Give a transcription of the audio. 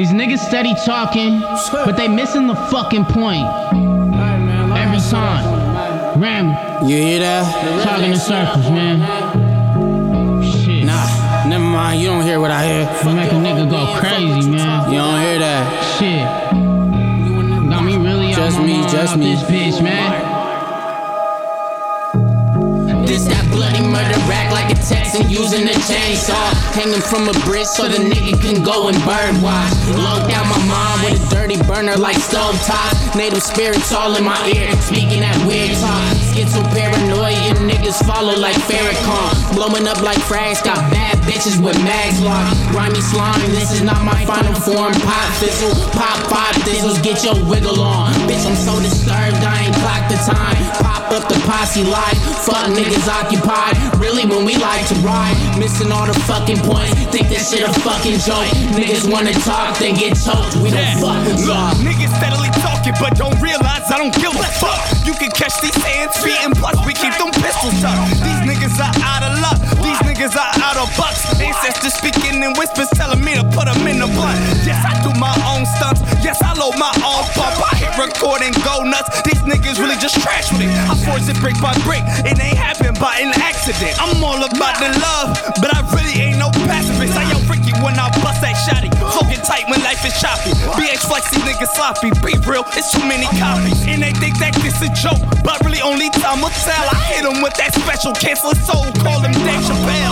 These niggas steady talking, but they missing the fucking point. Every time. Ram. You hear that? Talking in circles, man. Shit. Nah, never mind. You don't hear what I hear. You make a nigga go crazy, man. You don't hear that. Shit. Got me really Just out my me, mind just out me. this bitch, man. This that bloody murder rack like a Texan using a chainsaw. Hanging from a bridge so the nigga can go and bird watch. Low down my mom with a dirty burner like stove top. Native spirits all in my ear, speaking that weird talk. Schizo paranoia, niggas follow like Farrakhan. Blowing up like frags, got bad bitches with mags locked. Grimy slime, this is not my final form. Pop fizzle, pop five thistles, get your wiggle on. Bitch, I'm so disturbed, I ain't clocked the time. Pop up the posse life, fuck niggas occupied. Really when we like to ride, missing all the fucking points. Think that shit a fucking joke. Niggas wanna talk, then get choked. We don't fucking talk. Niggas steadily talking, but don't realize I don't give a fuck. You can catch these hands beating, plus we keep them pistols tucked. These niggas are out of luck. These niggas are out of bucks. Ancestors speaking in whispers, telling me to put them in the blunt. Yes, I do my own stunts. Yes, I load my own pump. I hit record and go nuts. These niggas really just trash with it. I force it brick by brick. It ain't happen by an accident. I'm all about the love, but I really ain't no pacifist. I yell Ricky when I bust that shotty. Floating tight when life is choppy. BH flex, these niggas sloppy. Be real, it's too many copies. And they think that this a joke, but really only time will tell. I hit them with that special canceling soul. Call them Dave Chappelle.